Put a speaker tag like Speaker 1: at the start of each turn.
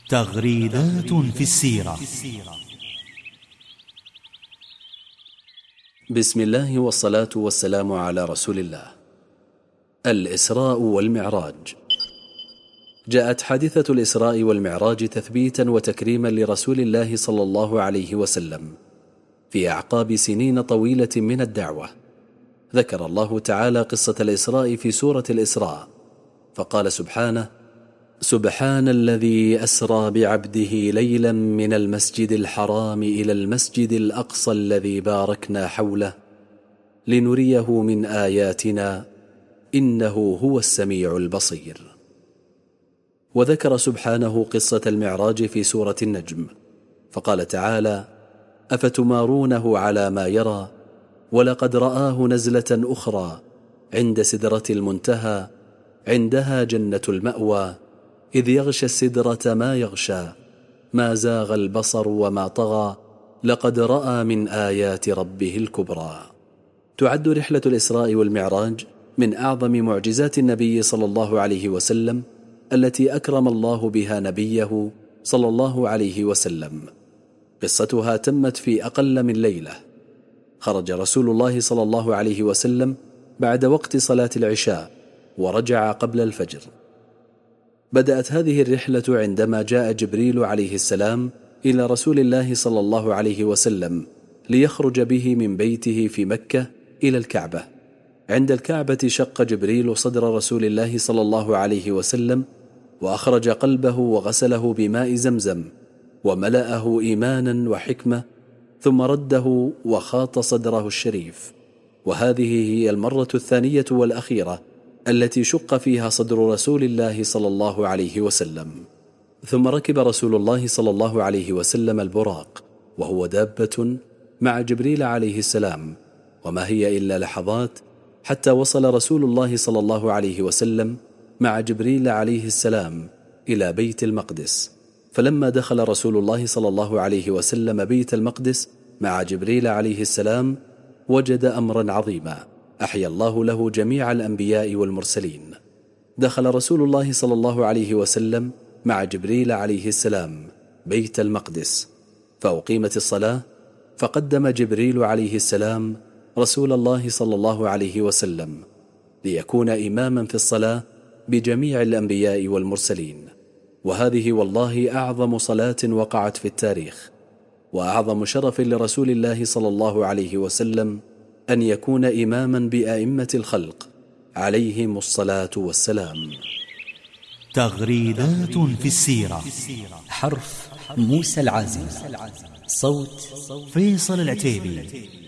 Speaker 1: تغريدات في السيرة.
Speaker 2: بسم الله والصلاة والسلام على رسول الله. الإسراء والمعراج. جاءت حادثة الإسراء والمعراج تثبيتا وتكريما لرسول الله صلى الله عليه وسلم في أعقاب سنين طويلة من الدعوة. ذكر الله تعالى قصة الإسراء في سورة الإسراء فقال سبحانه: سبحان الذي أسرى بعبده ليلا من المسجد الحرام إلى المسجد الأقصى الذي باركنا حوله لنريه من آياتنا إنه هو السميع البصير. وذكر سبحانه قصة المعراج في سورة النجم فقال تعالى: أفتمارونه على ما يرى ولقد رآه نزلة أخرى عند سدرة المنتهى عندها جنة المأوى إذ يغشى السدرة ما يغشى ما زاغ البصر وما طغى لقد رأى من آيات ربه الكبرى. تعد رحلة الإسراء والمعراج من أعظم معجزات النبي صلى الله عليه وسلم التي أكرم الله بها نبيه صلى الله عليه وسلم. قصتها تمت في أقل من ليلة. خرج رسول الله صلى الله عليه وسلم بعد وقت صلاة العشاء ورجع قبل الفجر. بدأت هذه الرحلة عندما جاء جبريل عليه السلام إلى رسول الله صلى الله عليه وسلم ليخرج به من بيته في مكة إلى الكعبة. عند الكعبة شق جبريل صدر رسول الله صلى الله عليه وسلم وأخرج قلبه وغسله بماء زمزم وملأه إيمانا وحكمة ثم رده وخاط صدره الشريف. وهذه هي المرة الثانية والأخيرة التي شق فيها صدر رسول الله صلى الله عليه وسلم. ثم ركب رسول الله صلى الله عليه وسلم البراق وهو دابة مع جبريل عليه السلام، وما هي إلا لحظات حتى وصل رسول الله صلى الله عليه وسلم مع جبريل عليه السلام إلى بيت المقدس. فلما دخل رسول الله صلى الله عليه وسلم بيت المقدس مع جبريل عليه السلام وجد أمرا عظيما أحيا الله له جميع الأنبياء والمرسلين. دخل رسول الله صلى الله عليه وسلم مع جبريل عليه السلام بيت المقدس فأقيمت الصلاة، فقدم جبريل عليه السلام رسول الله صلى الله عليه وسلم ليكون إماما في الصلاة بجميع الأنبياء والمرسلين. وهذه والله أعظم صلاة وقعت في التاريخ وأعظم شرف لرسول الله صلى الله عليه وسلم أن يكون إماما بأئمة الخلق عليهم الصلاة والسلام.
Speaker 1: تغريدات في السيرة.
Speaker 3: حرف موسى العازم، صوت
Speaker 1: فيصل العتيبي.